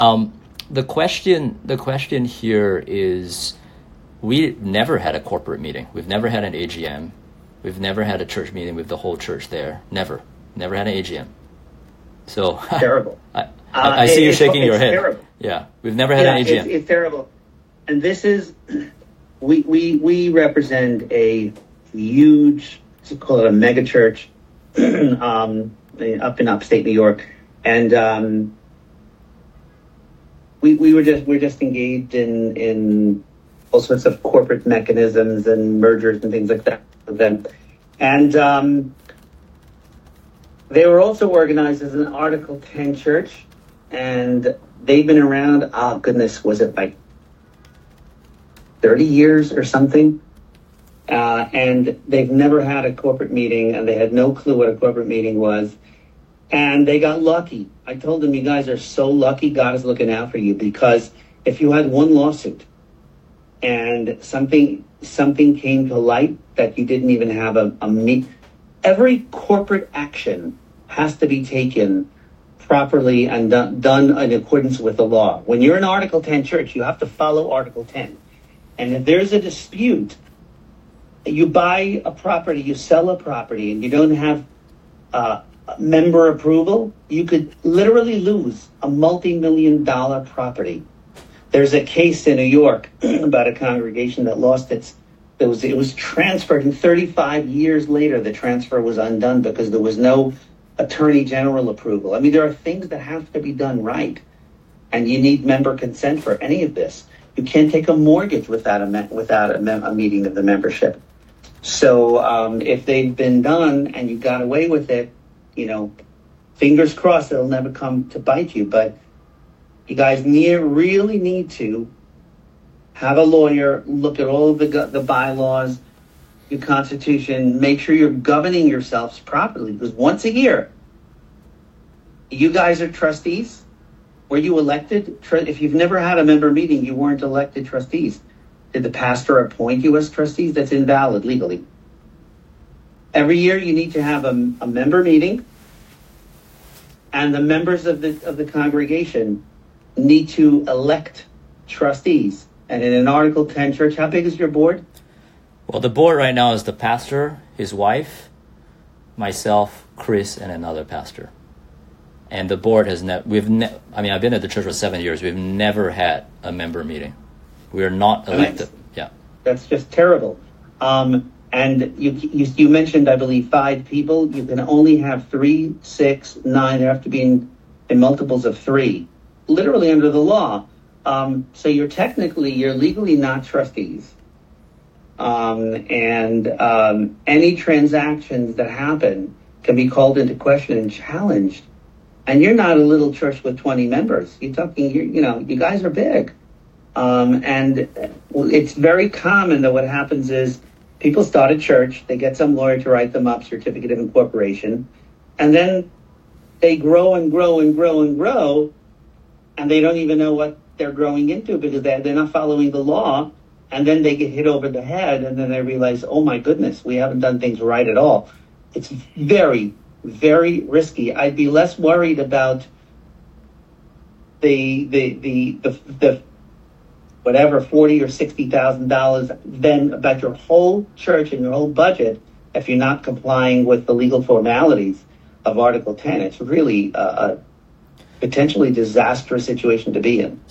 The question here is, we never had a corporate meeting. We've never had an AGM. We've never had a church meeting with the whole church there. Never had an AGM. So terrible. I see you shaking your head. Terrible. Yeah, we've never had an AGM. It's terrible. And this is, we represent a huge, let's call it a mega church, up in upstate New York, and we're just engaged in all sorts of corporate mechanisms and mergers and things like that with them, and they were also organized as an Article 10 church, and they've been around. Oh goodness, was it like 30 years or something? And they've never had a corporate meeting, and they had no clue what a corporate meeting was. And they got lucky. I told them, you guys are so lucky. God is looking out for you, because if you had one lawsuit and something came to light that you didn't even have a meet, every corporate action has to be taken properly and done in accordance with the law. When you're an Article 10 church, you have to follow Article 10. And if there's a dispute, you buy a property, you sell a property, and you don't have member approval, you could literally lose a multi-million-dollar property. There's a case in New York about a congregation that lost it was transferred, and 35 years later the transfer was undone because there was no attorney general approval. I mean, there are things that have to be done right, and you need member consent for any of this. You can't take a mortgage without a meeting of the membership. So if they've been done and you got away with it, fingers crossed it'll never come to bite you. But you guys really need to have a lawyer look at all of the bylaws, your constitution, make sure you're governing yourselves properly. Because once a year, you guys are trustees. Were you elected? If you've never had a member meeting, you weren't elected trustees. Did the pastor appoint you as trustees? That's invalid legally. Every year you need to have a member meeting, and the members of the congregation need to elect trustees. And in an Article 10 church, how big is your board? Well, the board right now is the pastor, his wife, myself, Chris, and another pastor. And the board has I've been at the church for 7 years. We've never had a member meeting. We are not elected. That's just terrible. And you mentioned, I believe, 5 people. You can only have 3, 6, 9. They have to be in multiples of 3, literally under the law. So you're legally not trustees. And any transactions that happen can be called into question and challenged. And you're not a little church with 20 members. You're talking, you guys are big. And it's very common that what happens is people start a church, they get some lawyer to write them up, certificate of incorporation, and then they grow and grow and grow and grow, and they don't even know what they're growing into because they're not following the law, and then they get hit over the head, and then they realize, oh my goodness, we haven't done things right at all. It's very, very risky. I'd be less worried about the whatever, $40,000 or $60,000 than about your whole church and your whole budget if you're not complying with the legal formalities of Article 10. It's really a potentially disastrous situation to be in.